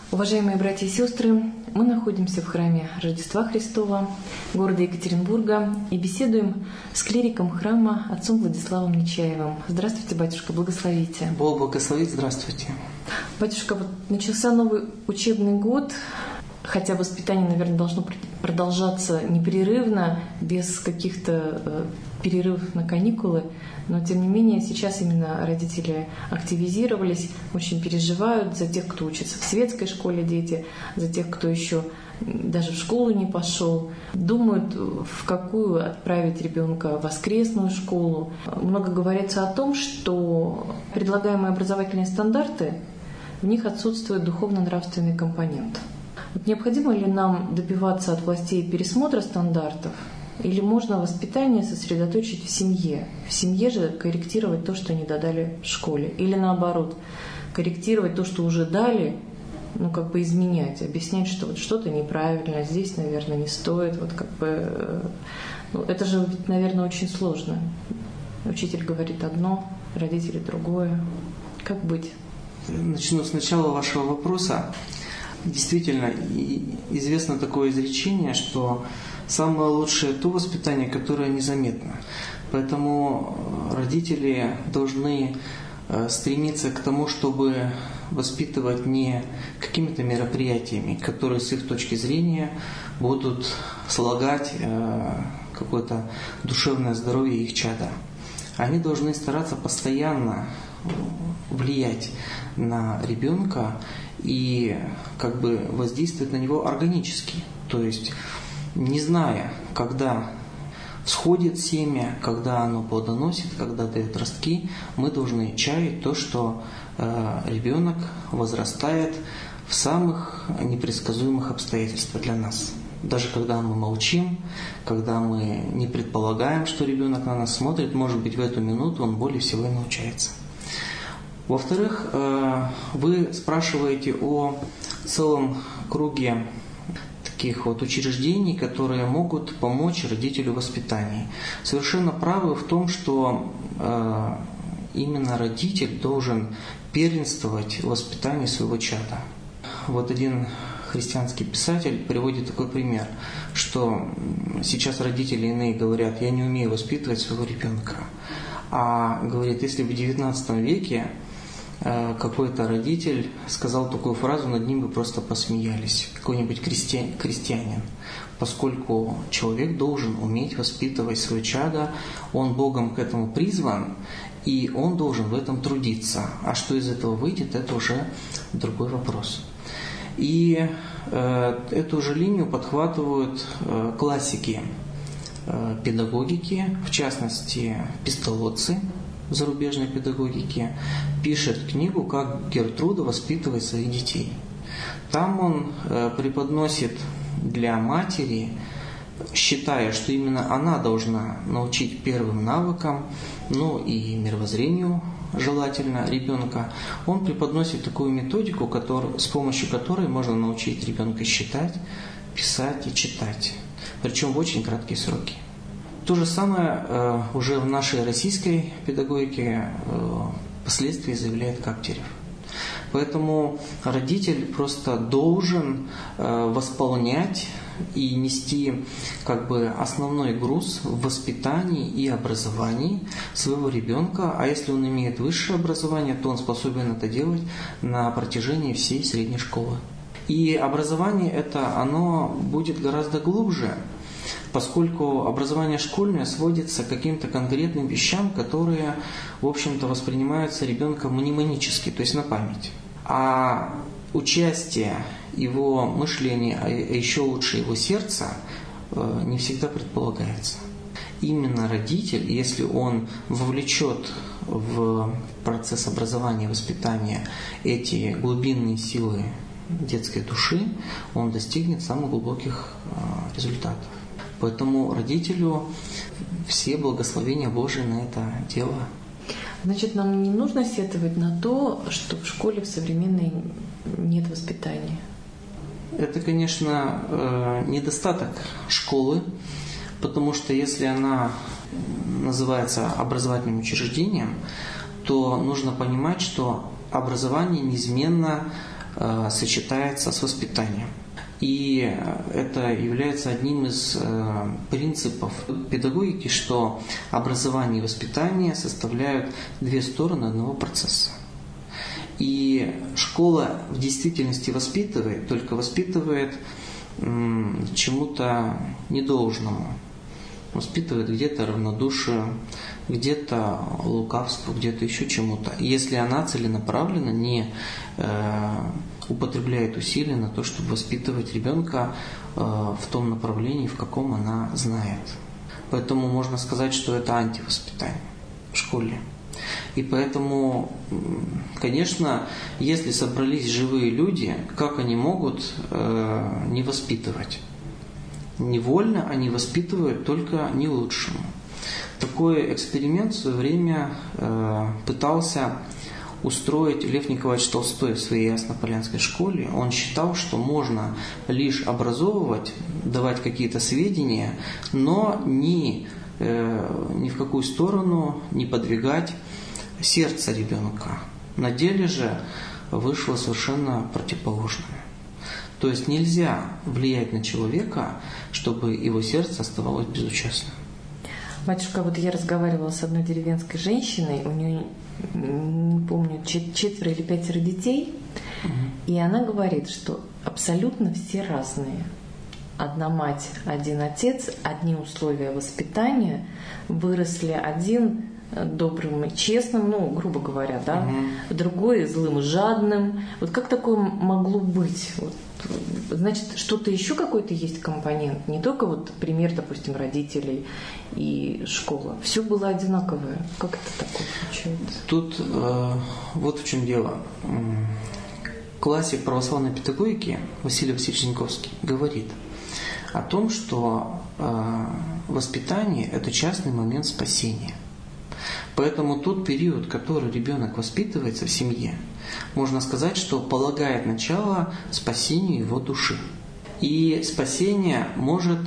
Уважаемые братья и сестры, мы находимся в храме Рождества Христова, города Екатеринбурга, и беседуем с клириком храма, отцом Владиславом Нечаевым. Здравствуйте, батюшка, благословите. Бог благословит, здравствуйте. Батюшка, вот начался новый учебный год, хотя воспитание, наверное, должно продолжаться непрерывно, без каких-то перерывов на каникулы, но тем не менее сейчас именно родители активизировались, очень переживают за тех, кто учится в светской школе, дети, за тех, кто еще даже в школу не пошел, думают, в какую отправить ребенка в воскресную школу. Много говорится о том, что предлагаемые образовательные стандарты, в них отсутствует духовно-нравственный компонент. Вот необходимо ли нам добиваться от властей пересмотра стандартов, или можно воспитание сосредоточить в семье? В семье же корректировать то, что не додали в школе. Или наоборот, корректировать то, что уже дали, изменять, объяснять, что вот что-то неправильно, здесь, наверное, не стоит. Это же, наверное, очень сложно. Учитель говорит одно, родители другое. Как быть? Начну с начала вашего вопроса. Действительно, известно такое изречение, что самое лучшее то воспитание, которое незаметно. Поэтому родители должны стремиться к тому, чтобы воспитывать не какими-то мероприятиями, которые с их точки зрения будут слагать какое-то душевное здоровье их чада. Они должны стараться постоянно влиять на ребенка и воздействовать на него органически. То есть, не зная, когда всходит семя, когда оно плодоносит, когда дает ростки, мы должны чаять то, что ребенок возрастает в самых непредсказуемых обстоятельствах для нас. Даже когда мы молчим, когда мы не предполагаем, что ребенок на нас смотрит, может быть, в эту минуту он более всего и научается. Во-вторых, вы спрашиваете о целом круге таких учреждений, которые могут помочь родителю в воспитании. Совершенно правы в том, что именно родитель должен первенствовать в воспитании своего чада. Вот один христианский писатель приводит такой пример, что сейчас родители иные говорят: я не умею воспитывать своего ребенка. А говорит, если в XIX веке какой-то родитель сказал такую фразу, над ним бы просто посмеялись, какой-нибудь крестьянин, поскольку человек должен уметь воспитывать свое чадо, он Богом к этому призван, и он должен в этом трудиться. А что из этого выйдет, это уже другой вопрос. И эту же линию подхватывают классики педагогики, в частности Песталоцци, зарубежной педагогики, пишет книгу «Как Гертруда воспитывает своих детей». Там он преподносит для матери, считая, что именно она должна научить первым навыкам, и мировоззрению желательно ребенка, он преподносит такую методику, с помощью которой можно научить ребенка считать, писать и читать, причем в очень краткие сроки. То же самое уже в нашей российской педагогике впоследствии заявляет Каптерев. Поэтому родитель просто должен восполнять и нести основной груз в воспитании и образовании своего ребенка. А если он имеет высшее образование, то он способен это делать на протяжении всей средней школы. И образование оно будет гораздо глубже, поскольку образование школьное сводится к каким-то конкретным вещам, которые, в общем-то, воспринимаются ребенком мнемонически, то есть на память. А участие его мышления, а еще лучше его сердца, не всегда предполагается. Именно родитель, если он вовлечет в процесс образования и воспитания эти глубинные силы детской души, он достигнет самых глубоких результатов. Поэтому родителю все благословения Божии на это дело. Значит, нам не нужно сетовать на то, что в школе в современной нет воспитания? Это, конечно, недостаток школы, потому что если она называется образовательным учреждением, то нужно понимать, что образование неизменно сочетается с воспитанием. И это является одним из принципов педагогики, что образование и воспитание составляют две стороны одного процесса. И школа в действительности воспитывает, только воспитывает чему-то недолжному. Воспитывает где-то равнодушие, где-то лукавство, где-то еще чему-то. Если она целенаправленно не употребляет усилия на то, чтобы воспитывать ребенка в том направлении, в каком она знает. Поэтому можно сказать, что это антивоспитание в школе. И поэтому, конечно, если собрались живые люди, как они могут не воспитывать? Невольно они воспитывают только не лучшему. Такой эксперимент в свое время пытался устроить Лев Николаевич Толстой в своей Яснополянской школе. Он считал, что можно лишь образовывать, давать какие-то сведения, но ни в какую сторону не подвигать сердце ребенка. На деле же вышло совершенно противоположное. То есть нельзя влиять на человека, чтобы его сердце оставалось безучастным. Батюшка, вот я разговаривала с одной деревенской женщиной, у нее, не помню, 4 или 5 детей, и она говорит, что абсолютно все разные. Одна мать, один отец, одни условия воспитания, выросли один добрым и честным, ну, грубо говоря, да, другой злым и жадным. Вот как такое могло быть? Вот, значит, что-то еще какой-то есть компонент, не только вот пример, допустим, родителей и школа. Все было одинаковое. Как это такое получается? Тут вот в чем дело. Классик православной педагогики Василий Васильевич Зиньковский говорит о том, что воспитание – это частный момент спасения. Поэтому тот период, который ребенок воспитывается в семье, можно сказать, что полагает начало спасению его души. И спасение может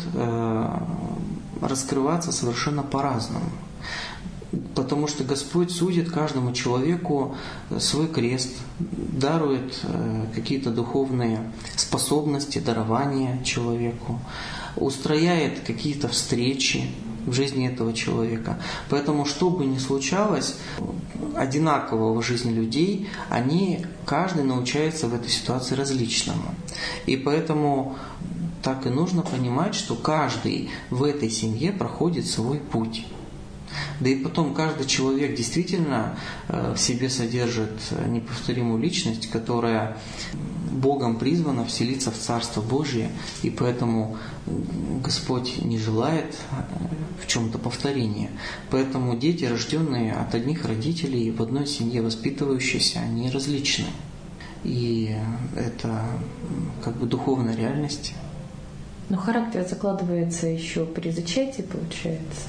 раскрываться совершенно по-разному. Потому что Господь судит каждому человеку свой крест, дарует какие-то духовные способности, дарования человеку, устрояет какие-то встречи в жизни этого человека. Поэтому, что бы ни случалось, одинакового в жизни людей, каждый научается в этой ситуации различному. И поэтому так и нужно понимать, что каждый в этой семье проходит свой путь. Да и потом каждый человек действительно в себе содержит неповторимую личность, которая Богом призвана вселиться в Царство Божие, и поэтому Господь не желает в чем-то повторения. Поэтому дети, рожденные от одних родителей, в одной семье воспитывающиеся, они различны. И это как бы духовная реальность. Но характер закладывается еще при зачатии, получается?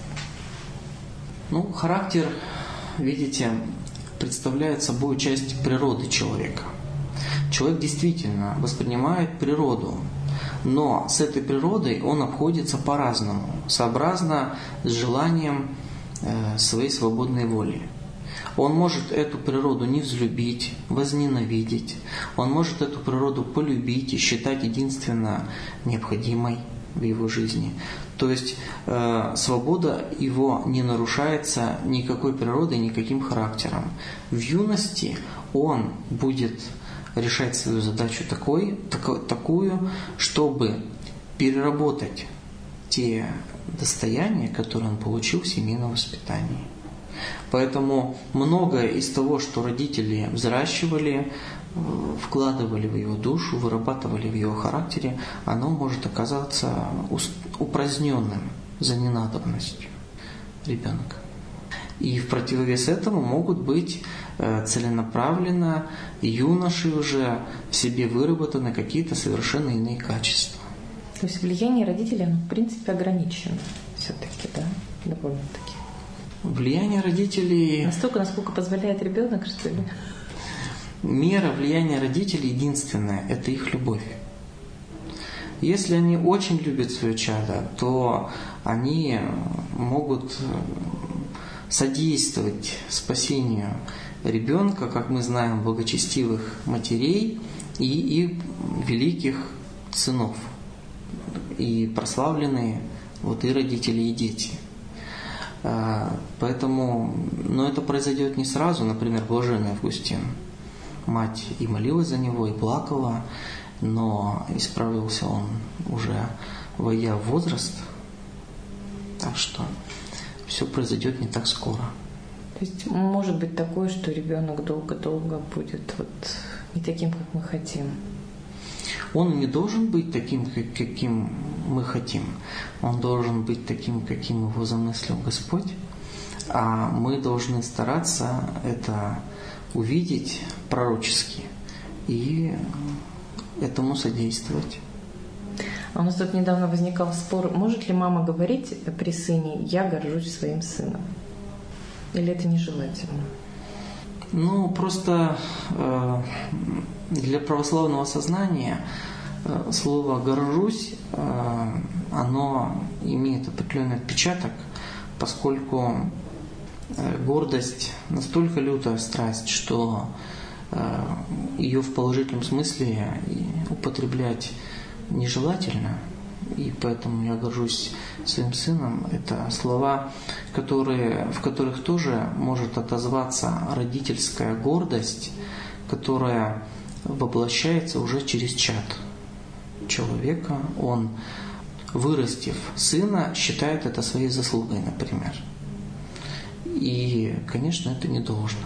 Ну, характер, видите, представляет собой часть природы человека. Человек действительно воспринимает природу, но с этой природой он обходится по-разному, сообразно с желанием своей свободной воли. Он может эту природу не взлюбить, возненавидеть. Он может эту природу полюбить и считать единственно необходимой в его жизни. То есть свобода его не нарушается никакой природой, никаким характером. В юности он будет решать свою задачу такую, чтобы переработать те достояния, которые он получил в семейном воспитании. Поэтому многое из того, что родители взращивали, вкладывали в его душу, вырабатывали в его характере, оно может оказаться упраздненным за ненадобностью ребенка. И в противовес этому могут быть целенаправленно юноши уже в себе выработаны какие-то совершенно иные качества. То есть влияние родителей, оно, в принципе, ограничено все-таки, да? Довольно-таки. Влияние родителей... Настолько, насколько позволяет ребенок, что ли? Мера влияния родителей единственная – это их любовь. Если они очень любят свое чадо, то они могут содействовать спасению ребенка, как мы знаем, благочестивых матерей, и великих сынов, и прославленные вот и родители, и дети. Поэтому, но это произойдет не сразу. Например, блаженный Августин, мать и молилась за него, и плакала, но исправился он уже войдя в возраст, так что все произойдет не так скоро. То есть может быть такое, что ребенок долго-долго будет вот не таким, как мы хотим. Он не должен быть таким, каким мы хотим. Он должен быть таким, каким его замыслил Господь. А мы должны стараться это увидеть пророчески и этому содействовать. А у нас тут недавно возникал спор, может ли мама говорить при сыне «я горжусь своим сыном»? Или это нежелательно? Ну, просто для православного сознания слово «горжусь», оно имеет определенный отпечаток, поскольку гордость настолько лютая страсть, что ее в положительном смысле употреблять нежелательно. И поэтому я горжусь своим сыном. Это слова, в которых тоже может отозваться родительская гордость, которая воплощается уже через чад человека. Он, вырастив сына, считает это своей заслугой, например. И, конечно, это не должно.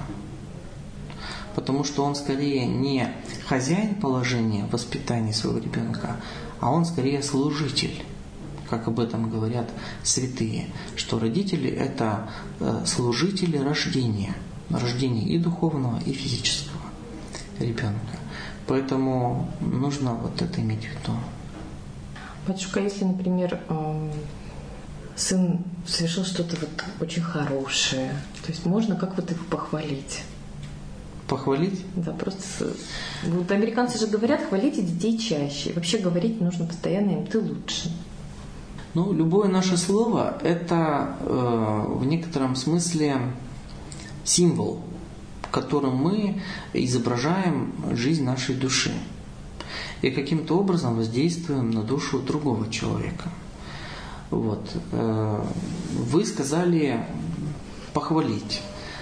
Потому что он скорее не хозяин положения в воспитании своего ребенка, а он скорее служитель, как об этом говорят святые, что родители – это служители рождения и духовного, и физического ребенка. Поэтому нужно вот это иметь в виду. Батюшка, если, например, сын совершил что-то вот очень хорошее, то есть можно как вот его похвалить? Похвалить? Да, просто... Вот американцы же говорят, хвалите детей чаще. Вообще говорить нужно постоянно им «ты лучше». Ну, любое наше слово – это в некотором смысле символ, которым мы изображаем жизнь нашей души и каким-то образом воздействуем на душу другого человека. Вот. Вы сказали «похвалить».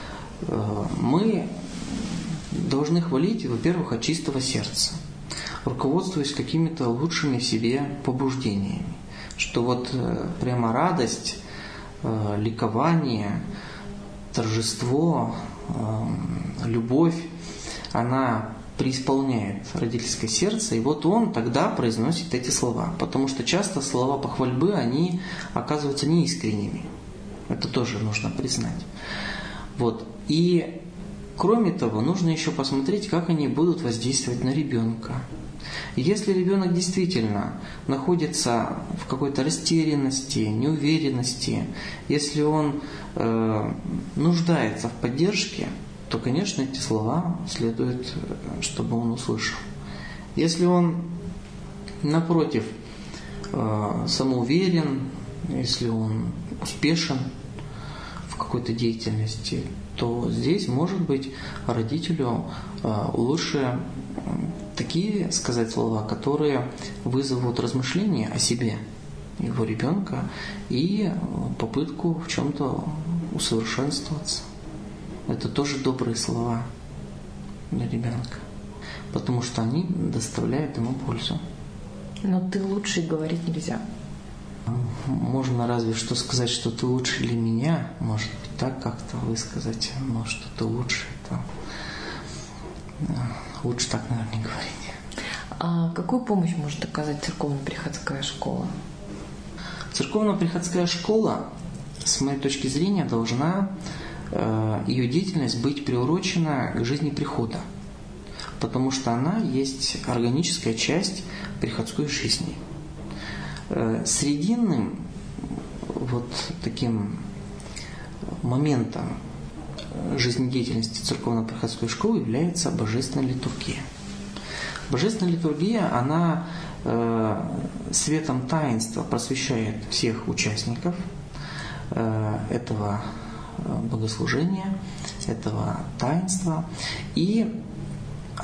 Мы должны хвалить, во-первых, от чистого сердца, руководствуясь какими-то лучшими в себе побуждениями, что вот прямо радость, ликование, торжество, любовь, она преисполняет родительское сердце, и вот он тогда произносит эти слова, потому что часто слова похвальбы, они оказываются неискренними. Это тоже нужно признать. Вот. И кроме того, нужно еще посмотреть, как они будут воздействовать на ребенка. Если ребенок действительно находится в какой-то растерянности, неуверенности, если он нуждается в поддержке, то, конечно, эти слова следует, чтобы он услышал. Если он, напротив, самоуверен, если он успешен в какой-то деятельности, то здесь, может быть, родителю лучше такие сказать слова, которые вызовут размышления о себе, его ребенка, и попытку в чем-то усовершенствоваться. Это тоже добрые слова для ребенка, потому что они доставляют ему пользу. Но ты лучший говорить нельзя. Можно разве что сказать, что ты лучше для меня, может быть, так как-то высказать, но что ты лучше, то лучше так, наверное, не говорить. А какую помощь может оказать церковно-приходская школа? Церковно-приходская школа, с моей точки зрения, должна ее деятельность быть приурочена к жизни прихода, потому что она есть органическая часть приходской жизни. Срединным вот таким моментом жизнедеятельности церковно-приходской школы является божественная литургия. Божественная литургия, она светом таинства просвещает всех участников этого богослужения, этого таинства, и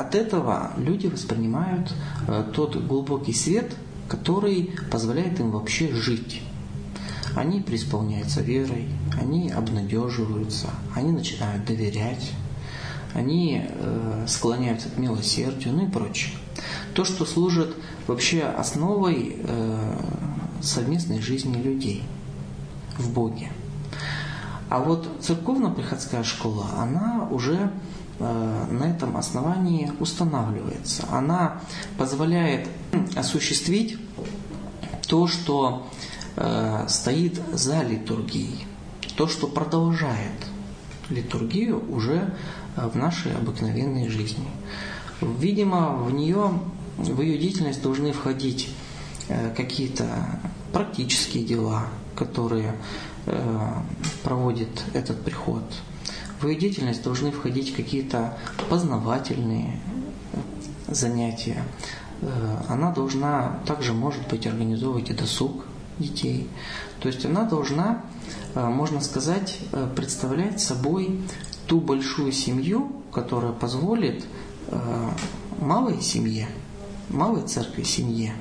от этого люди воспринимают тот глубокий свет, который позволяет им вообще жить. Они преисполняются верой, они обнадеживаются, они начинают доверять, они склоняются к милосердию, ну и прочее. То, что служит вообще основой совместной жизни людей в Боге. А вот церковно-приходская школа, она уже на этом основании устанавливается. Она позволяет осуществить то, что стоит за литургией, то, что продолжает литургию уже в нашей обыкновенной жизни. Видимо, в ее деятельность должны входить какие-то практические дела, которые проводит этот приход. В ее деятельность должны входить какие-то познавательные занятия. Она должна также, может быть, организовывать и досуг детей. То есть она должна, можно сказать, представлять собой ту большую семью, которая позволит малой семье, малой церкви семье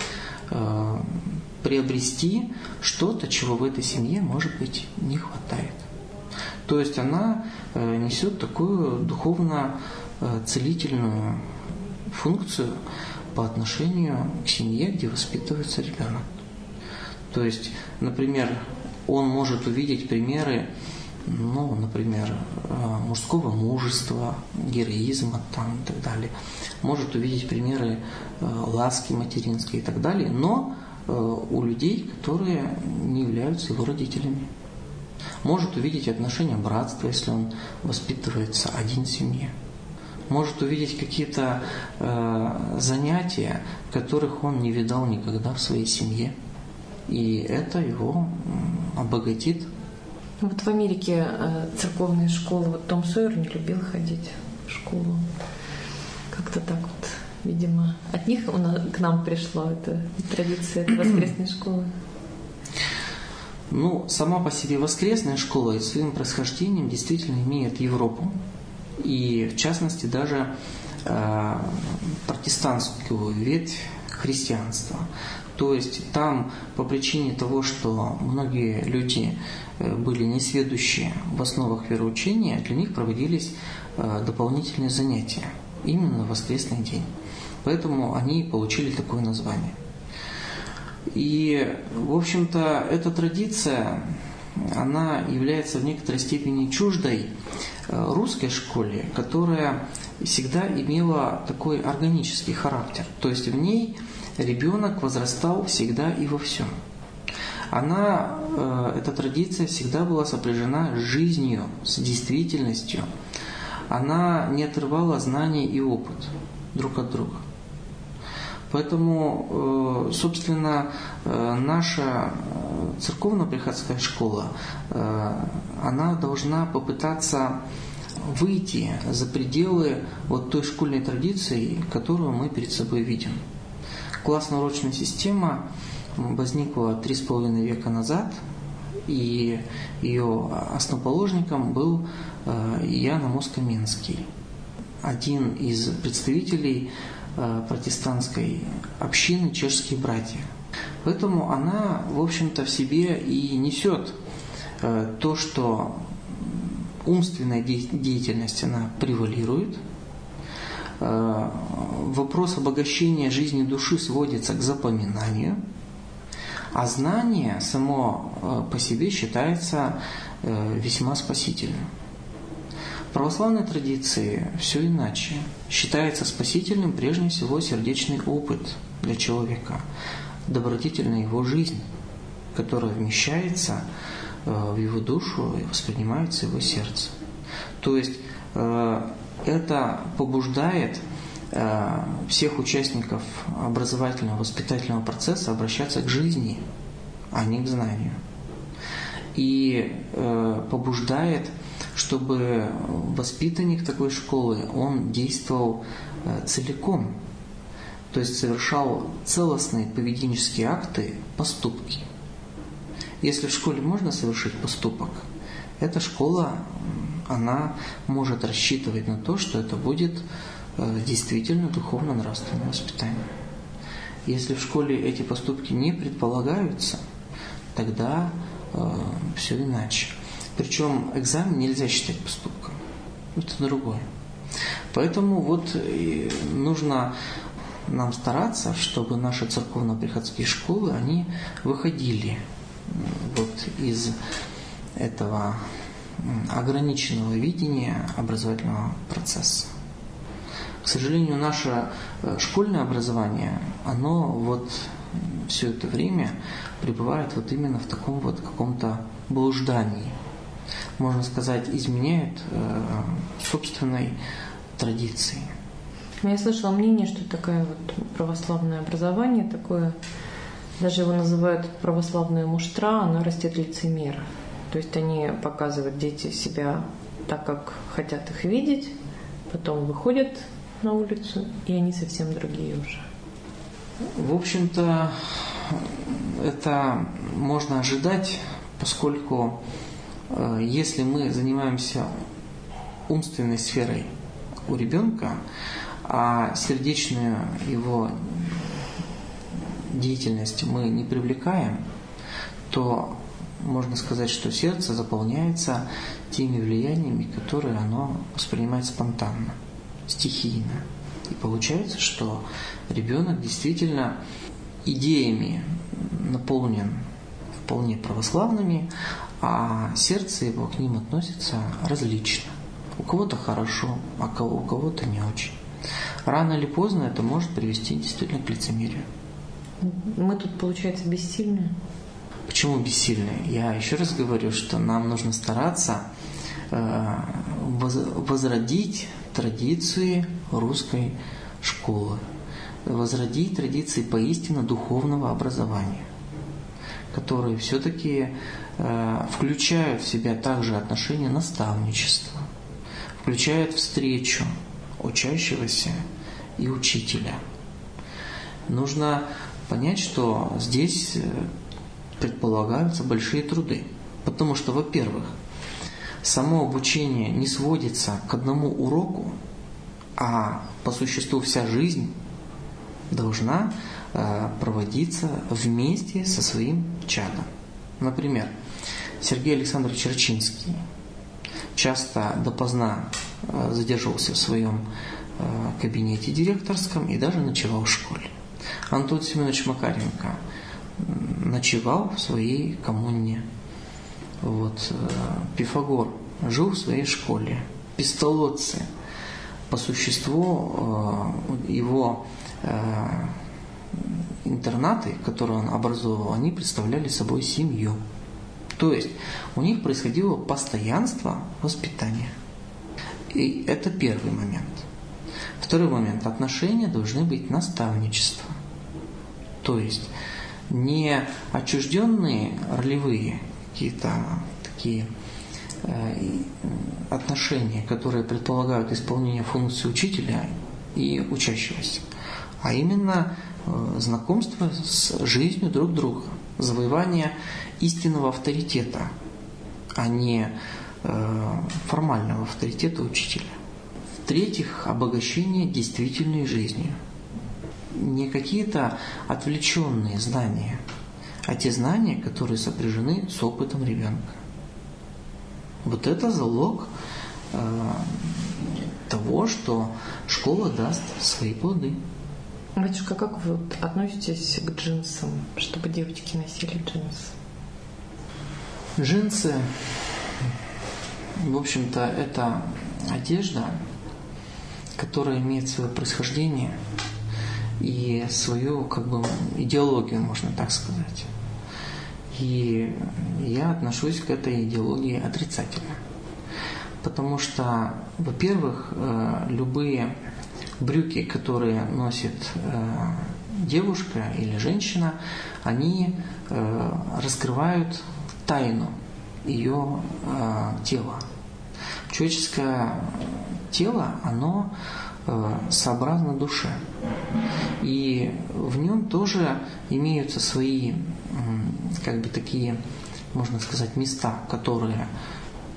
приобрести что-то, чего в этой семье, может быть, не хватает. То есть она несет такую духовно-целительную функцию по отношению к семье, где воспитывается ребенок. То есть, например, он может увидеть примеры, например, мужского мужества, героизма там, и так далее. Может увидеть примеры ласки материнской и так далее, но у людей, которые не являются его родителями. Может увидеть отношения братства, если он воспитывается один в семье. Может увидеть какие-то занятия, которых он не видал никогда в своей семье. И это его обогатит. Вот в Америке церковные школы, вот Том Сойер не любил ходить в школу. Как-то так вот, видимо, от них к нам пришло эта традиция этой воскресной школы. Сама по себе воскресная школа и своим происхождением действительно имеет Европу. И, в частности, даже протестантскую ветвь христианства. То есть там по причине того, что многие люди были несведущие в основах вероучения, для них проводились дополнительные занятия именно в воскресный день. Поэтому они получили такое название. И, в общем-то, эта традиция, она является в некоторой степени чуждой русской школе, которая всегда имела такой органический характер. То есть в ней ребенок возрастал всегда и во всем. Эта традиция всегда была сопряжена с жизнью, с действительностью. Она не отрывала знаний и опыт друг от друга. Поэтому, собственно, наша церковно-приходская школа, она должна попытаться выйти за пределы вот той школьной традиции, которую мы перед собой видим. Классно-урочная система возникла 3,5 века назад, и ее основоположником был Иоанн Амос-Каменский, один из представителей протестантской общины чешские братья. Поэтому она, в общем-то, в себе и несет то, что умственная деятельность, она превалирует. Вопрос обогащения жизни души сводится к запоминанию, а знание само по себе считается весьма спасительным. В православной традиции все иначе. Считается спасительным прежде всего сердечный опыт для человека, добродетельная его жизнь, которая вмещается в его душу и воспринимается его сердце. То есть это побуждает всех участников образовательного, воспитательного процесса обращаться к жизни, а не к знанию. И побуждает, чтобы воспитанник такой школы, он действовал целиком, то есть совершал целостные поведенческие акты, поступки. Если в школе можно совершить поступок, эта школа, она может рассчитывать на то, что это будет действительно духовно-нравственное воспитание. Если в школе эти поступки не предполагаются, тогда все иначе. Причем экзамен нельзя считать поступком. Это другое. Поэтому вот нужно нам стараться, чтобы наши церковно-приходские школы, они выходили вот из этого ограниченного видения образовательного процесса. К сожалению, наше школьное образование, оно вот все это время пребывает вот именно в таком вот каком-то блуждании. Можно сказать, изменяет собственной традиции. Я слышала мнение, что такое вот православное образование, такое, даже его называют православная муштра, она растет лицемер. То есть они показывают дети себя так, как хотят их видеть, потом выходят на улицу, и они совсем другие уже. В общем-то, это можно ожидать, поскольку если мы занимаемся умственной сферой у ребенка, а сердечную его деятельность мы не привлекаем, то можно сказать, что сердце заполняется теми влияниями, которые оно воспринимает спонтанно, стихийно. И получается, что ребенок действительно идеями наполнен вполне православными, а сердце его к ним относится различно. У кого-то хорошо, а у кого-то не очень. Рано или поздно это может привести действительно к лицемерию. Мы тут, получается, бессильны. Почему бессильны? Я еще раз говорю, что нам нужно стараться возродить традиции русской школы, возродить традиции поистине духовного образования, которые все-таки включают в себя также отношения наставничества, включают встречу учащегося и учителя. Нужно понять, что здесь предполагаются большие труды. Потому что, во-первых, само обучение не сводится к одному уроку, а по существу вся жизнь должна проводиться вместе со своим чадом. Например, Сергей Александрович Рачинский часто допоздна задерживался в своем кабинете директорском и даже ночевал в школе. Антон Семенович Макаренко ночевал в своей коммуне. Вот. Пифагор жил в своей школе. Пестолоцци, по существу, его интернаты, которые он образовывал, они представляли собой семью. То есть у них происходило постоянство воспитания. И это первый момент. Второй момент. Отношения должны быть наставничество. То есть не отчужденные ролевые какие-то такие отношения, которые предполагают исполнение функции учителя и учащегося, а именно знакомство с жизнью друг друга, завоевание истинного авторитета, а не формального авторитета учителя. В-третьих, обогащение действительной жизнью. Не какие-то отвлеченные знания, а те знания, которые сопряжены с опытом ребенка. Вот это залог того, что школа даст свои плоды. Батюшка, как вы относитесь к джинсам, чтобы девочки носили джинсы? Джинсы, в общем-то, это одежда, которая имеет свое происхождение и свою идеологию, можно так сказать. И я отношусь к этой идеологии отрицательно. Потому что, во-первых, любые брюки, которые носит девушка или женщина, они раскрывают тайну ее тела. Человеческое тело, оно сообразно душе. И в нем тоже имеются свои, такие, можно сказать, места, которые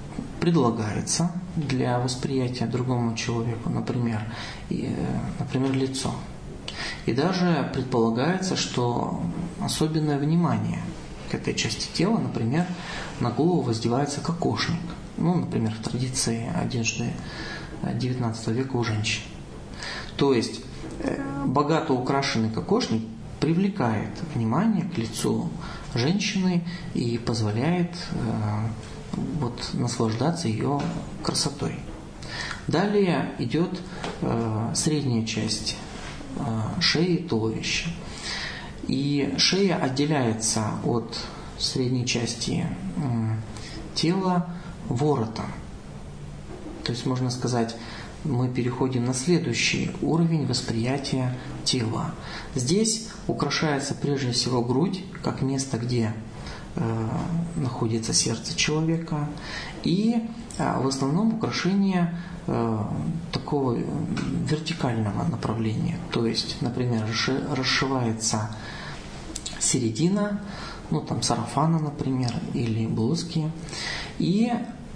предлагается для восприятия другому человеку, например, лицо. И даже предполагается, что особенное внимание к этой части тела, например, на голову воздевается кокошник. Например, в традиции одежды XIX века у женщин. То есть богато украшенный кокошник привлекает внимание к лицу женщины и позволяет наслаждаться ее красотой. Далее идет средняя часть шеи и туловища. И шея отделяется от средней части тела воротом. То есть, можно сказать, мы переходим на следующий уровень восприятия тела. Здесь украшается прежде всего грудь, как место, где находится сердце человека. И в основном украшение такого вертикального направления. То есть, например, расшивается середина, сарафана, например, или блузки. И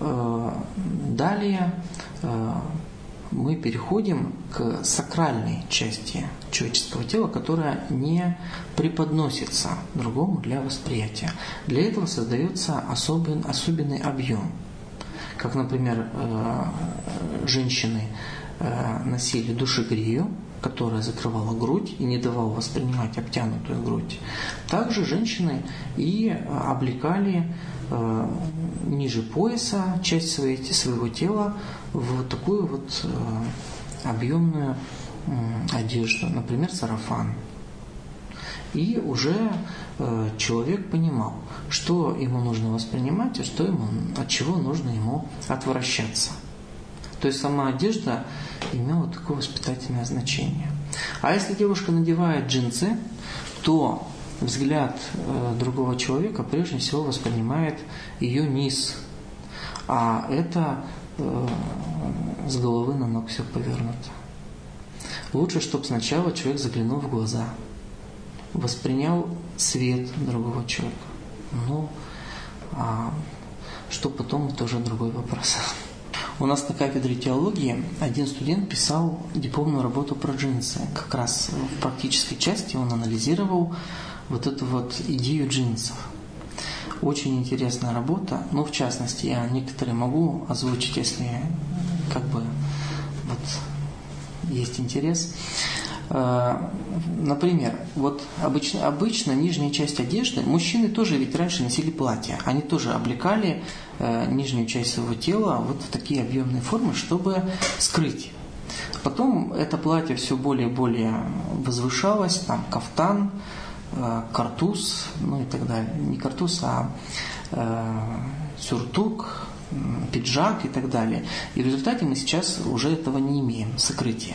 далее мы переходим к сакральной части человеческого тела, которая не преподносится другому для восприятия. Для этого создается особенный объем. Как, например, женщины носили душегрию, которая закрывала грудь и не давала воспринимать обтянутую грудь. Также женщины и облекали ниже пояса часть своего тела в такую объемную одежду, например, сарафан. И уже человек понимал, что ему нужно воспринимать, а от чего нужно ему отвращаться. То есть сама одежда имела такое воспитательное значение. А если девушка надевает джинсы, то взгляд другого человека прежде всего воспринимает ее низ. А это с головы на ног все повернуто. Лучше, чтобы сначала человек заглянул в глаза, воспринял свет другого человека. А что потом, это уже другой вопрос. У нас на кафедре теологии один студент писал дипломную работу про джинсы. Как раз в практической части он анализировал эту идею джинсов. Очень интересная работа. В частности, я некоторые могу озвучить, если есть интерес. Например, обычно нижняя часть одежды, мужчины тоже ведь раньше носили платья, они тоже облекали нижнюю часть своего тела в такие объемные формы, чтобы скрыть. Потом это платье все более и более возвышалось, кафтан, картуз, и так далее. Не картуз, а сюртук, пиджак и так далее. И в результате мы сейчас уже этого не имеем, сокрытия.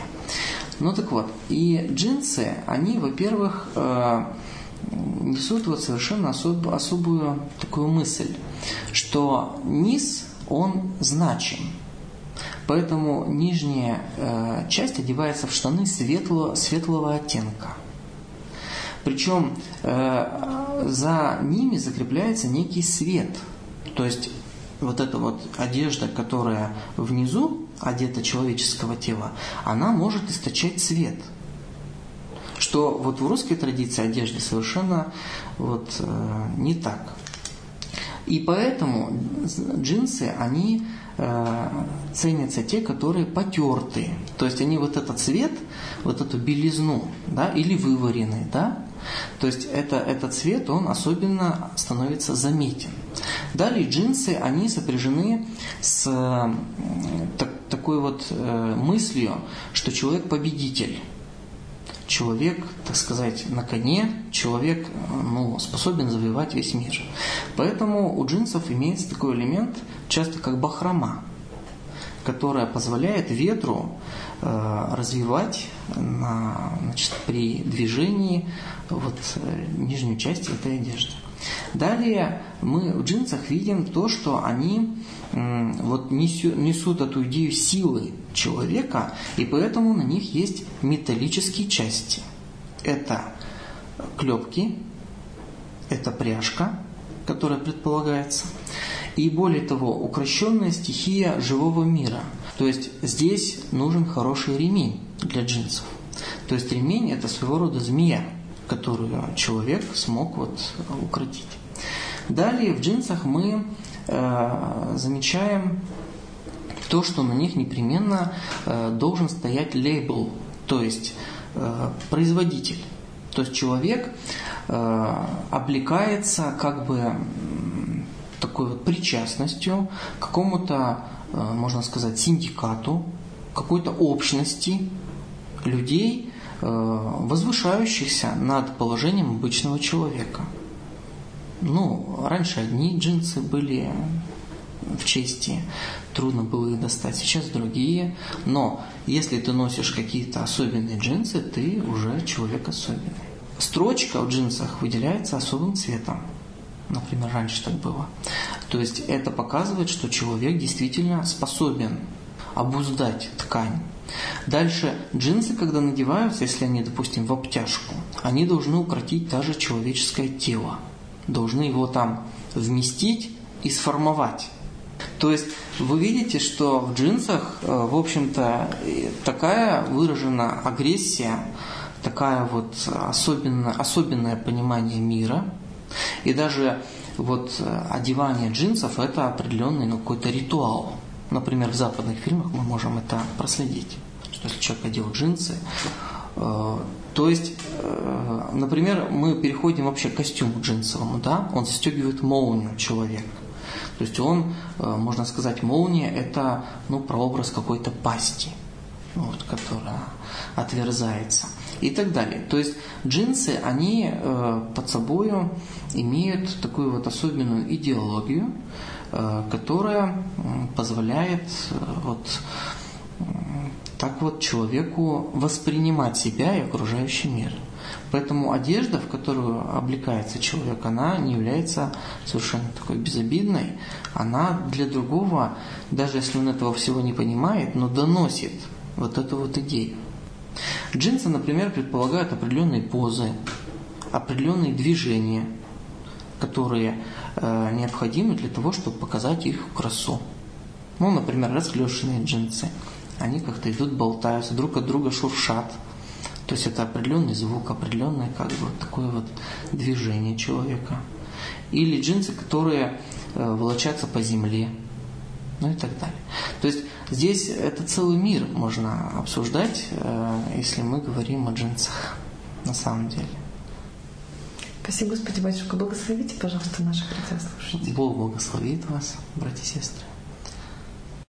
И джинсы, они, во-первых, несут совершенно особую такую мысль, что низ, он значим. Поэтому нижняя часть одевается в штаны светлого оттенка. Причем за ними закрепляется некий свет. То есть эта одежда, которая внизу одета человеческого тела, она может источать свет. Что в русской традиции одежды совершенно не так. И поэтому джинсы, они ценятся те, которые потертые. То есть они этот цвет, эту белизну, или вываренный, то есть этот цвет, он особенно становится заметен. Далее джинсы, они сопряжены с такой мыслью, что человек победитель. Человек, так сказать, на коне, человек способен завоевать весь мир. Поэтому у джинсов имеется такой элемент, часто как бахрома, которая позволяет ветру развивать при движении нижнюю часть этой одежды. Далее мы в джинсах видим то, что они несут эту идею силы человека, и поэтому на них есть металлические части. Это клепки, это пряжка, которая предполагается. И более того, укращенная стихия живого мира. То есть здесь нужен хороший ремень для джинсов. То есть ремень – это своего рода змея, которую человек смог укротить. Далее в джинсах мы замечаем то, что на них непременно должен стоять лейбл, то есть производитель. То есть человек облекается такой причастностью к какому-то, можно сказать, синдикату, какой-то общности людей, возвышающихся над положением обычного человека. Раньше одни джинсы были в чести, трудно было их достать, сейчас другие. Но если ты носишь какие-то особенные джинсы, ты уже человек особенный. Строчка в джинсах выделяется особым цветом. Например, раньше так было. То есть это показывает, что человек действительно способен обуздать ткань. Дальше джинсы, когда надеваются, если они, допустим, в обтяжку, они должны укротить даже человеческое тело. Должны его там вместить и сформовать. То есть вы видите, что в джинсах, в общем-то, такая выражена агрессия, такая особенное понимание мира. И даже одевание джинсов – это определенный какой-то ритуал. Например, в западных фильмах мы можем это проследить. Что если человек одел джинсы, то есть, например, мы переходим вообще к костюму джинсовому, да? Он застегивает молнию человека. То есть он, можно сказать, молния – это прообраз какой-то пасти, которая отверзается и так далее. То есть джинсы, они под собой имеют такую особенную идеологию, которая позволяет человеку воспринимать себя и окружающий мир. Поэтому одежда, в которую облекается человек, она не является совершенно такой безобидной. Она для другого, даже если он этого всего не понимает, но доносит эту идею. Джинсы, например, предполагают определенные позы, определенные движения, которые необходимы для того, чтобы показать их красу. Например, расклешенные джинсы. Они как-то идут, болтаются, друг от друга шуршат. То есть это определенный звук, определенное такое движение человека. Или джинсы, которые волочатся по земле. И так далее. То есть здесь это целый мир можно обсуждать, если мы говорим о джинсах на самом деле. Спасибо, Господи, батюшка. Благословите, пожалуйста, наших радиослушателей. Бог благословит вас, братья и сестры.